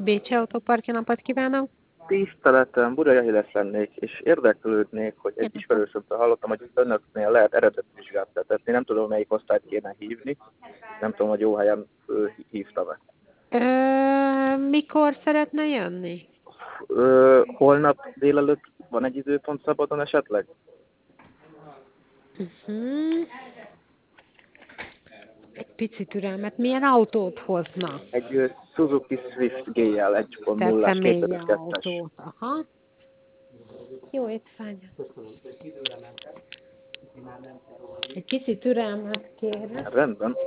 Bécsi Autóparkja, napot kívánok! Tiszteletem, Burai Ahilesz lennék, és érdeklődnék, hogy egy ismerősömtől hallottam, hogy önöknél lehet eredetvizsgát tetetni. Nem tudom, melyik osztályt kéne hívni. Nem tudom, hogy jó helyen hívtam-e. Mikor szeretne jönni? Holnap délelőtt van egy időpont szabadon esetleg? Egy pici türelmet. Milyen autót hozna? Egy Suzuki Swift GL 1.0-as Tehát személyi 2002-es. autót. Aha. Jó étvágy. Egy pici türelmet kérek. Rendben.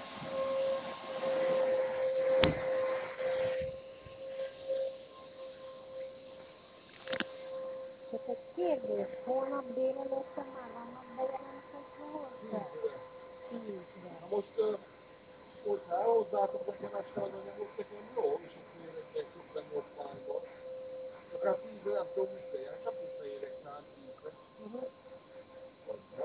Csak egy kérdés, holnap délelőtt már vannak bejelentkezve hozzá? Most, hogyha elhozzátok nekem este az anyagot, nekem jó, és akkor érek egy szuper osztályba. Akár 10 nem tudom, mit kell, csak visszaérek rám 10-re. Vagy nem?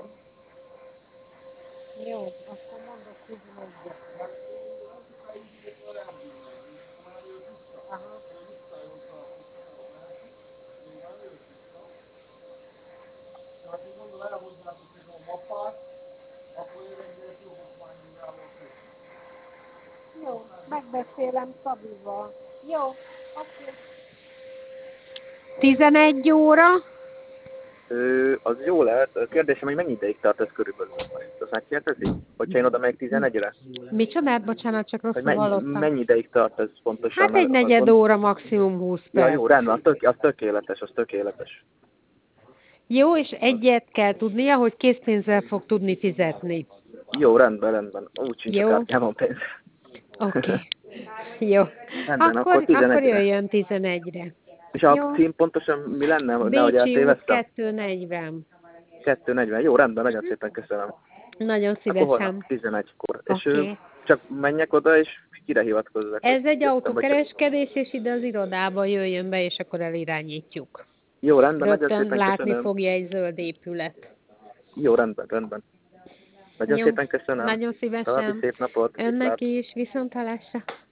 Jó, akkor mondok 11-et. Hát az utáig írva rám bírnám, és már jött vissza. Visszajött a másik, még már jött vissza. Tehát én mondom, elhozzátok nekem a mappát, akkor én reggel jó okmányúrával készül. Jó, megbeszélem Szabival. Jó, oké. 11 óra? Az jó lehet. A kérdésem, hogy mennyi ideig tart ez körülbelül? Azt megkérdezi? Hogyha én oda megyek 11-re? Micsodát? Bocsánat, csak rosszul hallottam. Mennyi ideig tart ez pontosan? Hát egy negyed óra, maximum 20 Ja, perc. jó, rendben, az tökéletes, az tökéletes. Jó, és egyet kell tudnia, hogy készpénzzel fog tudni fizetni. Jó, rendben. Úgy sincs a Jó. kártyámon pénz. Oké. Jó. Rendben, Akkor 11-re. jöjjön 11-re. És a Jó. cím pontosan mi lenne, nehogy Bécsi út eltéveztem? 240. 240. Jó, rendben, nagyon szépen köszönöm. Nagyon Akkor holnap szívesen. 11-kor. Oké. És csak menjek oda, és kire hivatkozzak? Ez egy Hogy- autókereskedés, és ide az irodába jöjjön be, és akkor elirányítjuk. Jó, rendben, nagyon Rögtön szépen látni köszönöm. fogja egy zöld épület. Jó, rendben. Nagyon Jó. szépen köszönöm. Nagyon További szívesen. szép napot. Önnek Viszlát. is, viszonthallásra.